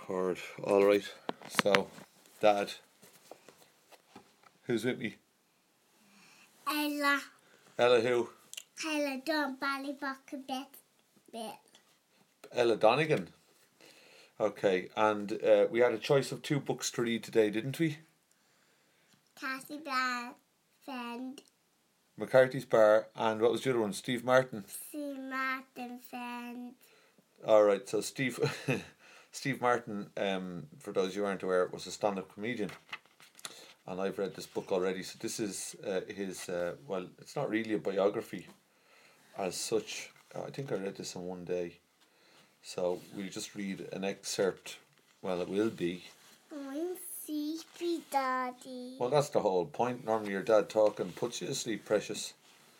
Record. All right. So, Dad, who's with me? Ella. Ella who? Ella Don Ballybuck a bit. Ella Donegan. Okay, and we had a choice of 2 books to read today, didn't we? Cassie Bland, Friend, McCarthy's Bar, and what was the other one? Steve Martin. Steve Martin, Friend. All right. So Steve Martin, for those who aren't aware, was a stand-up comedian, and I've read this book already. So this is his. Well, it's not really a biography, as such. I think I read this in one day. So we'll just read an excerpt. Well, it will be. I'm sleepy, Daddy. Well, that's the whole point. Normally your dad talking puts you to sleep, precious.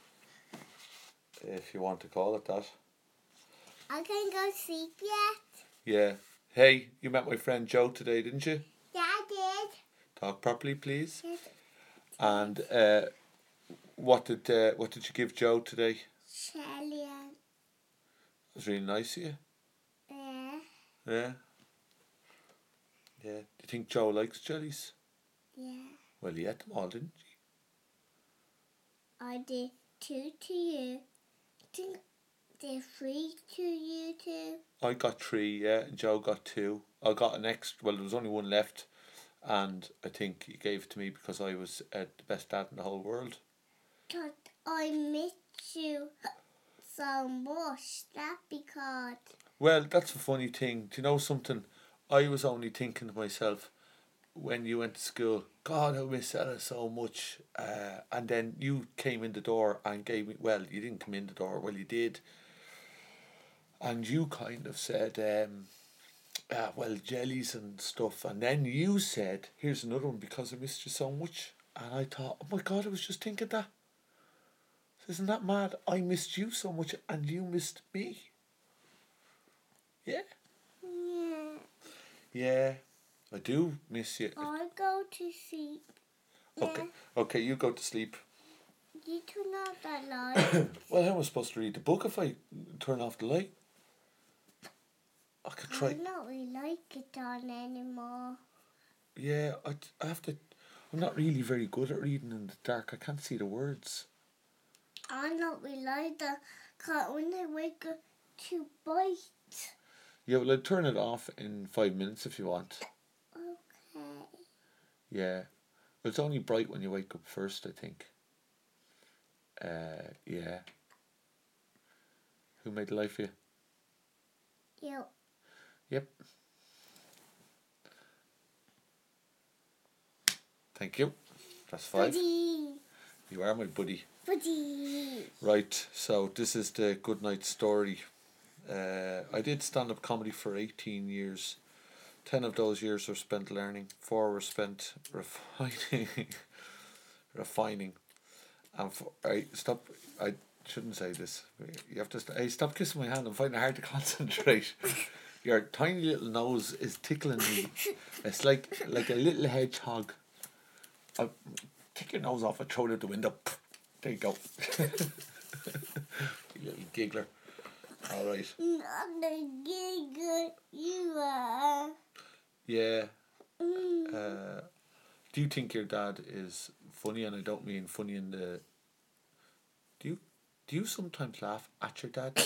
If you want to call it that. I can't go sleep yet. Yeah. Hey, you met my friend Joe today, didn't you? Yeah, I did. Talk properly, please. Yes. And what did you give Joe today? Shelly. It was really nice of you. Yeah. Yeah. Yeah. Do you think Joe likes jellies? Yeah. Well, he ate them all, didn't he? I did 2 to you. I think they're 3 to you too. I got 3, yeah, and Joe got 2. I got an extra. Well, there was only 1 left, and I think he gave it to me because I was the best dad in the whole world. But I miss you so much. That because Well, that's a funny thing. Do you know something? I was only thinking to myself, when you went to school, God, I miss Ella so much. And then you came in the door and gave me, well, you didn't come in the door, well, you did. And you kind of said, well, jellies and stuff. And then you said, here's another one because I missed you so much. And I thought, oh my God, I was just thinking that. Isn't that mad? I missed you so much and you missed me. Yeah? yeah, Yeah, I do miss you. I go to sleep. Okay, Yeah. okay, you go to sleep. You turn off that light. Well, how am I supposed to read the book if I turn off the light? I could try. I don't really like it on anymore. Yeah, I have to. I'm not really very good at reading in the dark. I can't see the words. I don't really like that. Cause when I wake up to bite. Yeah, well, I'd turn it off in 5 minutes if you want. Okay. Yeah. Well, it's only bright when you wake up first, I think. Yeah. Who made the light for you? You. Yep. Thank you. That's 5. Buddy. You are my buddy. Buddy. Right, so this is the good night story. I did stand-up comedy for 18 years. 10 of those years were spent learning. 4 were spent refining. And I shouldn't say this. You have to. Hey, stop kissing my hand. I'm finding it hard to concentrate. Your tiny little nose is tickling me. It's like a little hedgehog. I'll take your nose off and throw it out the window. There you go. You little giggler. All right. Not the giggle you are. Yeah. Do you think your dad is funny? And I don't mean funny in the. Do you sometimes laugh at your dad?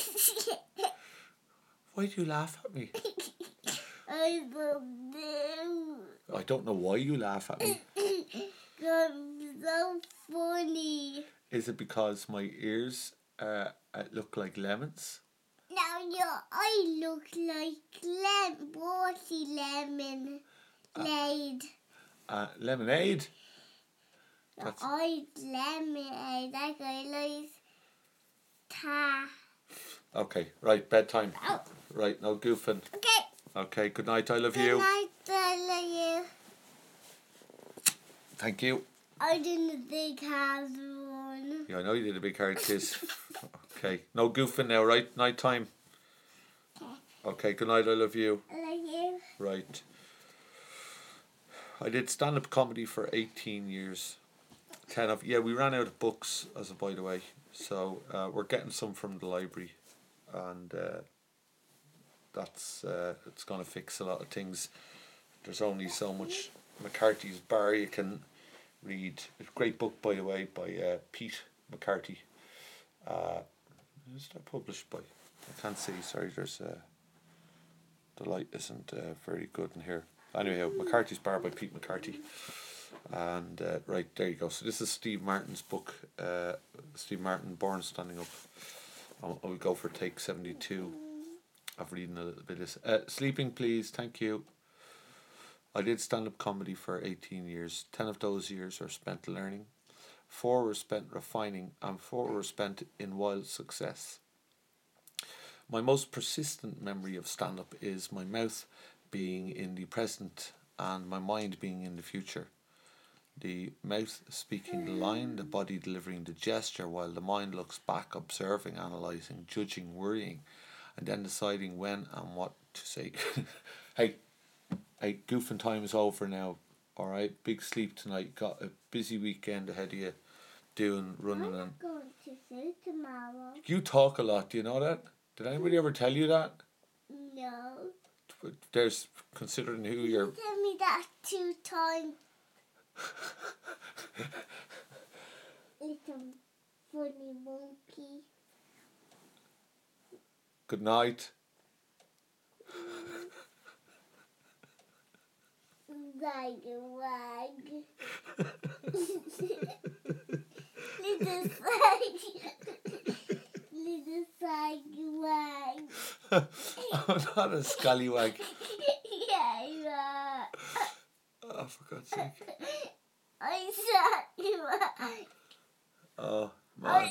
Why do you laugh at me? I don't know. I don't know why you laugh at me. I'm so funny. Is it because my ears look like lemons? Now your eye look like watery lemon. Lemonade. Lemonade? Your eye lemonade. That guy likes ta. Okay, right, bedtime. Oh. Right, no goofing. Okay. Okay, good night, I love Good you. night, I love you. Thank you. I did a big hard one. Yeah, I know you did a big hard kiss. Okay, no goofing now, right? Night time. Okay, good night, I love you. I love you. Right. I did stand-up comedy for 18 years. We ran out of books, as a by the way. So we're getting some from the library. And that's it's going to fix a lot of things. There's only so much McCarthy's Bar you can read. A great book, by the way, by Pete McCarthy. Is that published by? I can't see. Sorry, there's the light isn't very good in here. Anyway, McCarthy's Bar by Pete McCarthy. And right, there you go. So this is Steve Martin's book. Steve Martin, Born Standing Up. I'll go for take 72 of reading a little bit of this. Sleeping, please. Thank you. I did stand-up comedy for 18 years. 10 of those years were spent learning. 4 were spent refining, and 4 were spent in wild success. My most persistent memory of stand-up is my mouth being in the present and my mind being in the future. The mouth speaking the line, the body delivering the gesture, while the mind looks back, observing, analysing, judging, worrying, and then deciding when and what to say. Hey, goofing time is over now. Alright, big sleep tonight. Got a busy weekend ahead of you running I'm and... going to school tomorrow. You talk a lot, do you know that? Did anybody ever tell you that? No. There's, considering who you're... You tell me that 2 times. Little funny monkey. Good night. Wag. Little sag wag. I'm not a scallywag. Yeah, you are. Oh, for God's sake. I saw you are. Oh, man.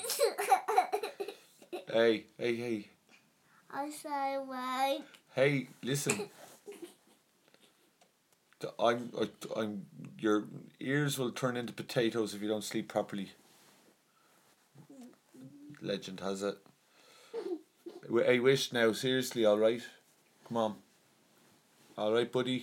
Hey. I saw wag. Hey, listen. Your ears will turn into potatoes if you don't sleep properly. Legend has it. Hey, Wish now, seriously, alright? Come on. Alright, buddy?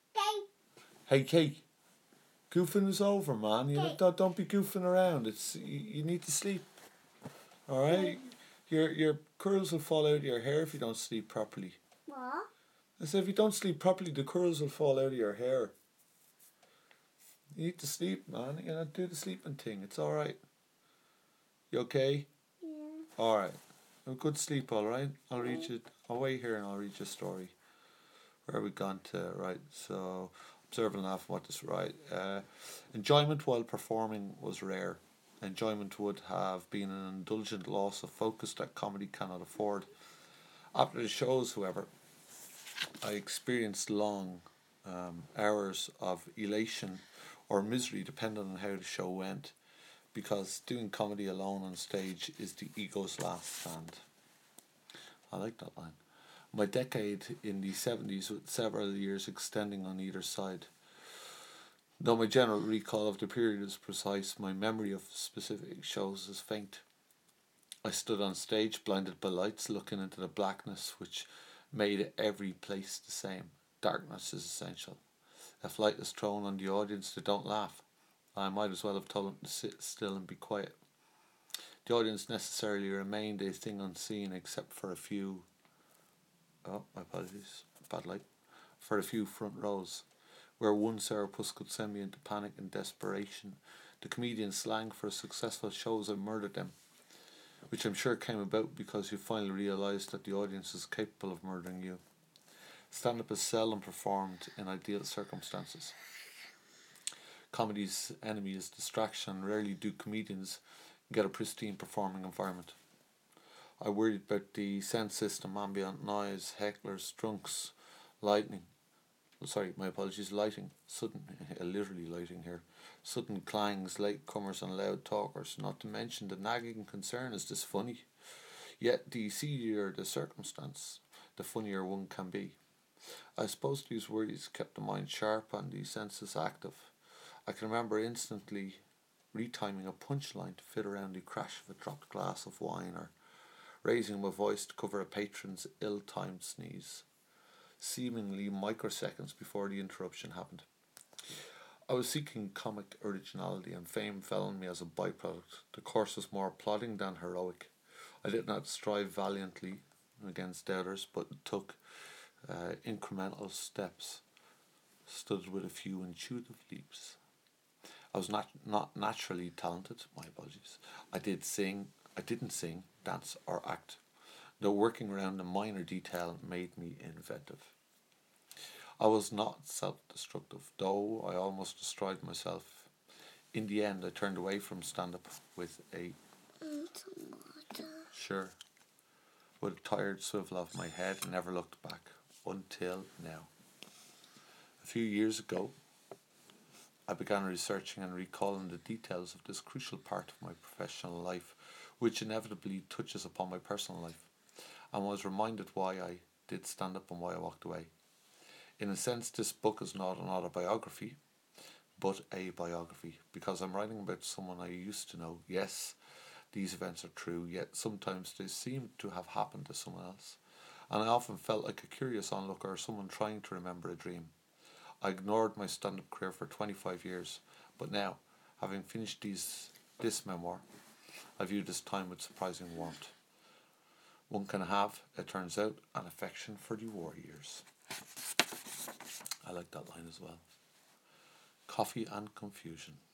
Hey, goofing is over, man. You know, don't be goofing around. You need to sleep. Alright? Your curls will fall out of your hair if you don't sleep properly. What? I said if you don't sleep properly, the curls will fall out of your hair. You need to sleep, man. You know, do the sleeping thing. It's alright. You okay? Yeah. Alright. Have a good sleep, alright? I'll wait here and I'll read your story. Where are we gone to? Right, so observe and laugh what is right. Enjoyment while performing was rare. Enjoyment would have been an indulgent loss of focus that comedy cannot afford. After the shows, however, I experienced long hours of elation or misery depending on how the show went, because doing comedy alone on stage is the ego's last stand. I like that line. My decade in the 70s with several years extending on either side. Though my general recall of the period is precise, my memory of specific shows is faint. I stood on stage, blinded by lights, looking into the blackness which made every place the same. Darkness is essential. If light is thrown on the audience, they don't laugh. I might as well have told them to sit still and be quiet. The audience necessarily remained a thing unseen except for a few... Oh, my apologies. Bad light. For a few front rows, where one sourpuss could send me into panic and desperation. The comedian slang for a successful show is "I murdered them," which I'm sure came about because you finally realised that the audience is capable of murdering you. Stand-up is seldom performed in ideal circumstances. Comedy's enemy is distraction. Rarely do comedians get a pristine performing environment. I worried about the sound system, ambient noise, hecklers, drunks, lighting, literally lighting here, sudden clangs, latecomers and loud talkers, not to mention the nagging concern, is this funny? Yet the seedier the circumstance, the funnier one can be. I suppose these worries kept the mind sharp and the senses active. I can remember instantly retiming a punchline to fit around the crash of a dropped glass of wine, or raising my voice to cover a patron's ill-timed sneeze, seemingly microseconds before the interruption happened. I was seeking comic originality, and fame fell on me as a byproduct. The course was more plodding than heroic. I did not strive valiantly against doubters, but took incremental steps, studded with a few intuitive leaps. I was not naturally talented, my apologies. I didn't sing, dance, or act, though working around a minor detail made me inventive. I was not self destructive, though I almost destroyed myself. In the end, I turned away from stand up with a Some water. sure, with a tired swivel of my head and never looked back until now. A few years ago, I began researching and recalling the details of this crucial part of my professional life, which inevitably touches upon my personal life, and was reminded why I did stand up and why I walked away. In a sense, this book is not an autobiography, but a biography, because I'm writing about someone I used to know. Yes, these events are true, yet sometimes they seem to have happened to someone else, and I often felt like a curious onlooker or someone trying to remember a dream. I ignored my stand up career for 25 years, but now, having finished this memoir, I view this time with surprising warmth. One can have, it turns out, an affection for the war years. I like that line as well. Coffee and confusion.